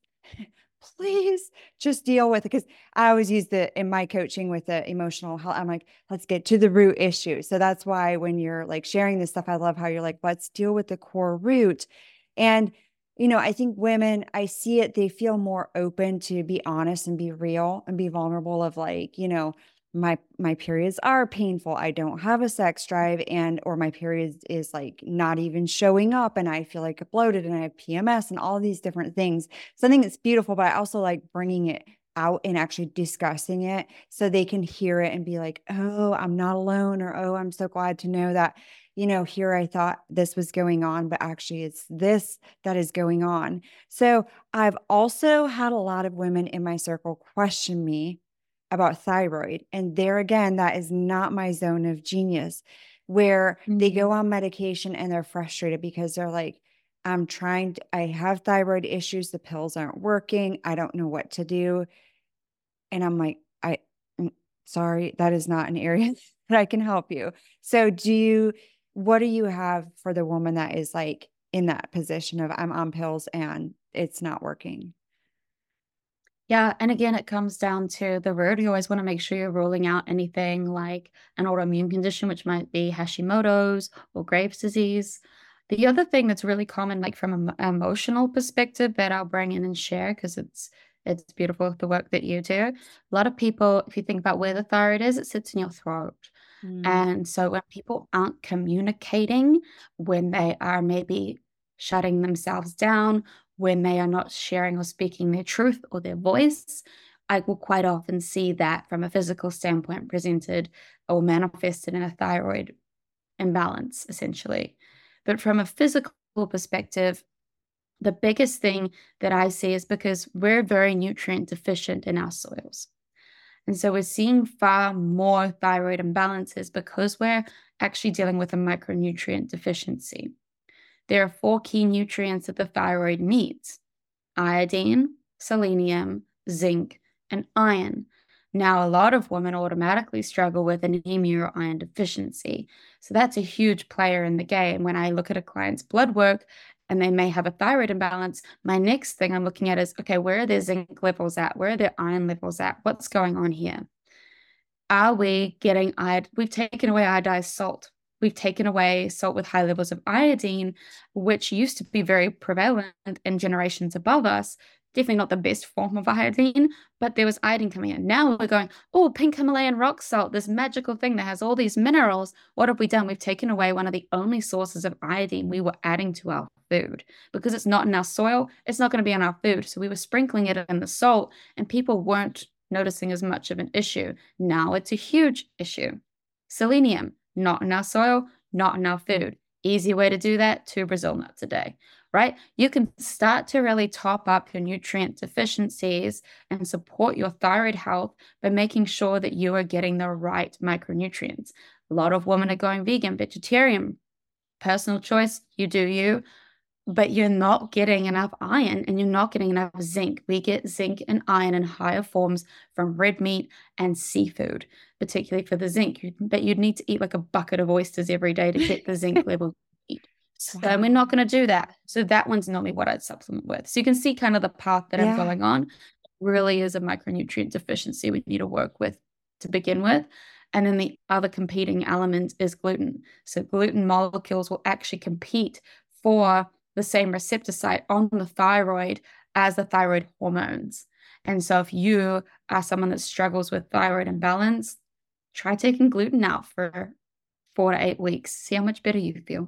please just deal with it. Because I always use the in my coaching with the emotional health. I'm like, let's get to the root issue. So that's why when you're like sharing this stuff, I love how you're like, let's deal with the core root. And, you know, I think women, I see it, they feel more open to be honest and be real and be vulnerable of like, you know, my my periods are painful. I don't have a sex drive and or my periods is like not even showing up and I feel like bloated and I have P M S and all these different things. So I think it's beautiful, but I also like bringing it out and actually discussing it so they can hear it and be like, "Oh, I'm not alone," or "Oh, I'm so glad to know that you know, here I thought this was going on, but actually it's this that is going on." So I've also had a lot of women in my circle question me about thyroid. And there again, that is not my zone of genius, where they Mhm. go on medication and they're frustrated because they're like, I'm trying to, I have thyroid issues. The pills aren't working. I don't know what to do. And I'm like, I, mm, sorry, that is not an area that I can help you. So do you, what do you have for the woman that is like in that position of I'm on pills and it's not working? Yeah, and again, it comes down to the root. You always want to make sure you're ruling out anything like an autoimmune condition, which might be Hashimoto's or Graves' disease. The other thing that's really common, like from an emotional perspective, that I'll bring in and share because it's it's beautiful the work that you do. A lot of people, if you think about where the thyroid is, it sits in your throat. Mm. And so when people aren't communicating, when they are maybe shutting themselves down, when they are not sharing or speaking their truth or their voice, I will quite often see that from a physical standpoint presented or manifested in a thyroid imbalance, essentially. But from a physical perspective, the biggest thing that I see is because we're very nutrient deficient in our soils. And so we're seeing far more thyroid imbalances because we're actually dealing with a micronutrient deficiency. There are four key nutrients that the thyroid needs: iodine, selenium, zinc, and iron. Now, a lot of women automatically struggle with anemia or iron deficiency. So that's a huge player in the game. When I look at a client's blood work and they may have a thyroid imbalance, my next thing I'm looking at is, okay, where are their zinc levels at? Where are their iron levels at? What's going on here? Are we getting iod? We've taken away iodized salt. We've taken away salt with high levels of iodine, which used to be very prevalent in generations above us. Definitely not the best form of iodine, but there was iodine coming in. Now we're going, oh, pink Himalayan rock salt, this magical thing that has all these minerals. What have we done? We've taken away one of the only sources of iodine we were adding to our food. Because it's not in our soil, it's not going to be in our food. So we were sprinkling it in the salt, and people weren't noticing as much of an issue. Now it's a huge issue. Selenium, not in our soil, not in our food. Easy way to do that, two Brazil nuts a day, right? You can start to really top up your nutrient deficiencies and support your thyroid health by making sure that you are getting the right micronutrients. A lot of women are going vegan, vegetarian. Personal choice, you do you. but you're not getting enough iron and you're not getting enough zinc. We get zinc and iron in higher forms from red meat and seafood, particularly for the zinc. You, but you'd need to eat like a bucket of oysters every day to get the zinc level you need. So Wow. we're not going to do that. So that one's normally what I'd supplement with. So you can see kind of the path that I'm Yeah. going on. It really is a micronutrient deficiency we need to work with to begin with. And then the other competing element is gluten. So gluten molecules will actually compete for the same receptor site on the thyroid as the thyroid hormones. And so if you are someone that struggles with thyroid imbalance, try taking gluten out for four to eight weeks. See how much better you feel.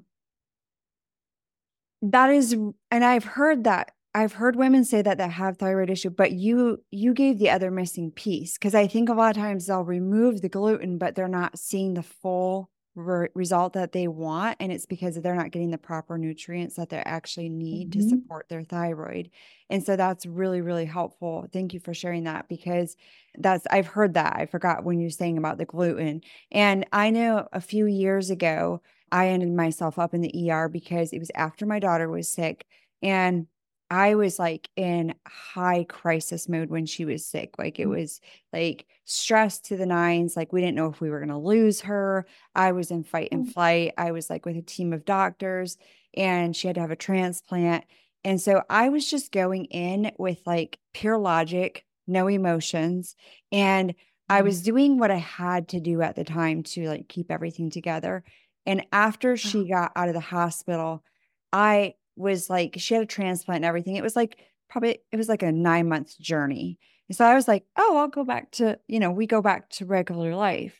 That is, and I've heard that. I've heard women say that that have thyroid issue, but you you gave the other missing piece, because I think a lot of times they'll remove the gluten, but they're not seeing the full re result that they want, and it's because they're not getting the proper nutrients that they actually need Mm-hmm. to support their thyroid. And so that's really, really helpful. Thank you for sharing that, because that's I've heard that. I forgot when you were saying about the gluten. And I know a few years ago, I ended myself up in the E R because it was after my daughter was sick, and I was like in high crisis mode when she was sick. Like it was like stress to the nines. Like we didn't know if we were going to lose her. I was in fight and flight. I was like with a team of doctors, and she had to have a transplant. And so I was just going in with like pure logic, no emotions. And I was doing what I had to do at the time to like keep everything together. And after she got out of the hospital, I was like, she had a transplant and everything. It was like, probably, it was like a nine month journey. And so I was like, oh, I'll go back to, you know, we go back to regular life.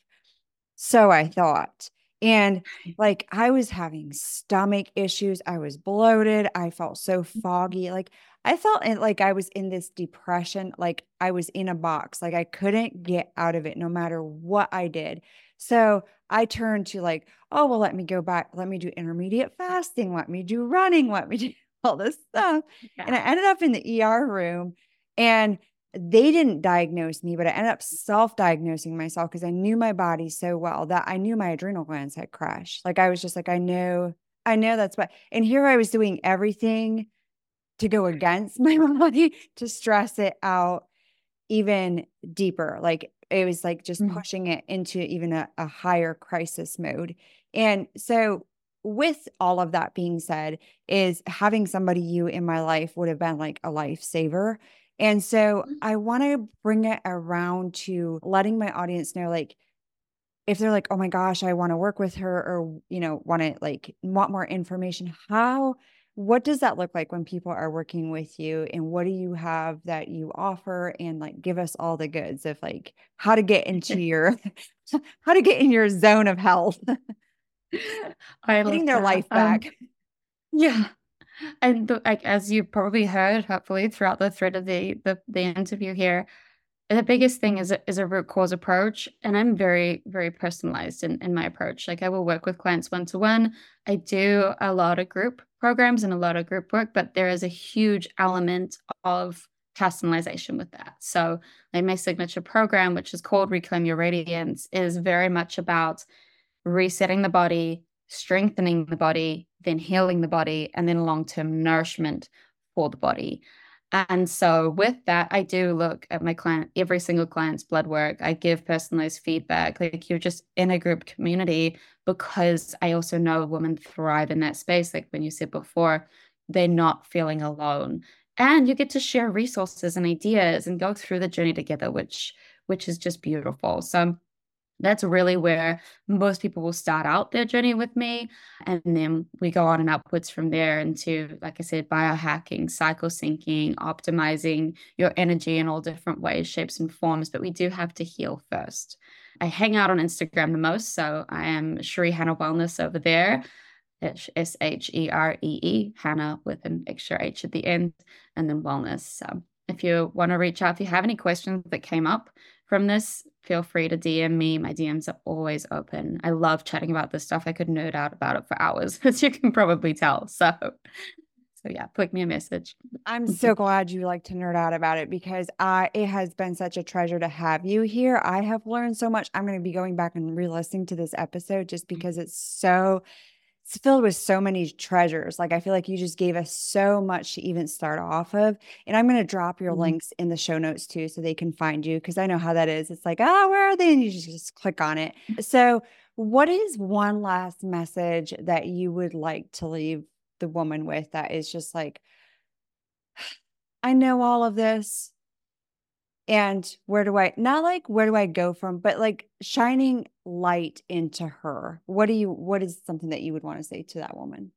So I thought. And like I was having stomach issues. I was bloated. I felt so foggy. Like I felt like I was in this depression, like I was in a box, like I couldn't get out of it no matter what I did. So I turned to like, oh, well, let me go back. Let me do intermediate fasting. Let me do running. Let me do all this stuff. Yeah. And I ended up in the E R room, and they didn't diagnose me, but I ended up self-diagnosing myself because I knew my body so well that I knew my adrenal glands had crashed. Like I was just like, I know, I know that's what, and here I was doing everything to go against my body to stress it out even deeper. Like it was like just Mm-hmm. pushing it into even a, a higher crisis mode. And so with all of that being said, is having somebody you in my life would have been like a lifesaver. And so I want to bring it around to letting my audience know, like, if they're like, oh my gosh, I want to work with her, or, you know, want to like want more information, how, what does that look like when people are working with you, and what do you have that you offer, and like give us all the goods of like how to get into your, how to get in your zone of health, I love getting their that. life Um, back. yeah. And the, like as you probably heard, hopefully throughout the thread of the the, the interview here, the biggest thing is a, is a root cause approach. And I'm very, very personalized in, in my approach. Like I will work with clients one to one. I do a lot of group programs and a lot of group work, but there is a huge element of personalization with that. So like my signature program, which is called Reclaim Your Radiance, is very much about resetting the body, strengthening the body, then healing the body, and then long-term nourishment for the body. And so with that, I do look at my client, every single client's blood work. I give personalized feedback. Like you're just in a group community, because I also know women thrive in that space. Like when you said before, they're not feeling alone. And you get to share resources and ideas and go through the journey together, which which is just beautiful. So that's really where most people will start out their journey with me. And then we go on and upwards from there into, like I said, biohacking, cycle syncing, optimizing your energy in all different ways, shapes, and forms. But we do have to heal first. I hang out on Instagram the most. So I am Sheree Hannah Wellness over there. It's S H E R E E, Hannah with an extra H at the end, and then wellness. So if you want to reach out, if you have any questions that came up from this, feel free to D M me. My D Ms are always open. I love chatting about this stuff. I could nerd out about it for hours, as you can probably tell. So, so yeah, click me a message. I'm so glad you like to nerd out about it, because I, it has been such a treasure to have you here. I have learned so much. I'm going to be going back and re-listening to this episode just because it's so it's filled with so many treasures. Like, I feel like you just gave us so much to even start off of. And I'm going to drop your Mhm. links in the show notes too, so they can find you. Cause I know how that is. It's like, oh, where are they? And you just, just click on it. So what is one last message that you would like to leave the woman with that is just like, I know all of this. And where do I, not like, where do I go from, but like shining light into her. What do you, what is something that you would want to say to that woman?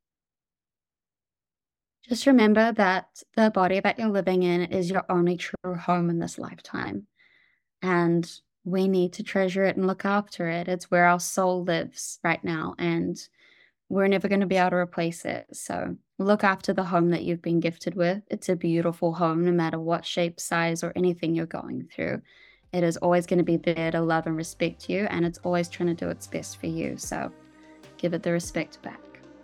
Just remember that the body that you're living in is your only true home in this lifetime. And we need to treasure it and look after it. It's where our soul lives right now. And we're never going to be able to replace it. So look after the home that you've been gifted with. It's a beautiful home, no matter what shape, size, or anything you're going through. It is always going to be there to love and respect you, and it's always trying to do its best for you. So give it the respect back.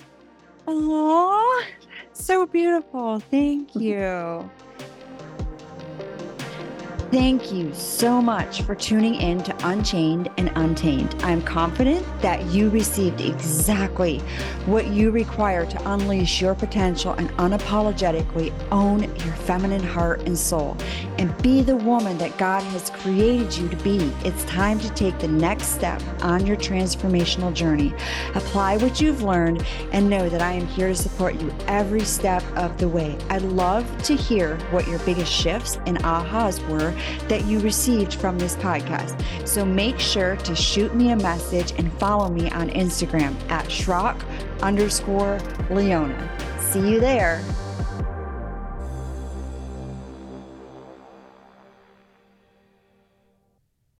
Oh, so beautiful. Thank you. Thank you so much for tuning in to Unchained and Untamed. I'm confident that you received exactly what you require to unleash your potential and unapologetically own your feminine heart and soul and be the woman that God has created you to be. It's time to take the next step on your transformational journey. Apply what you've learned and know that I am here to support you every step of the way. I'd love to hear what your biggest shifts and ahas were that you received from this podcast. So make sure to shoot me a message and follow me on Instagram at Schrock underscore Leona. See you there.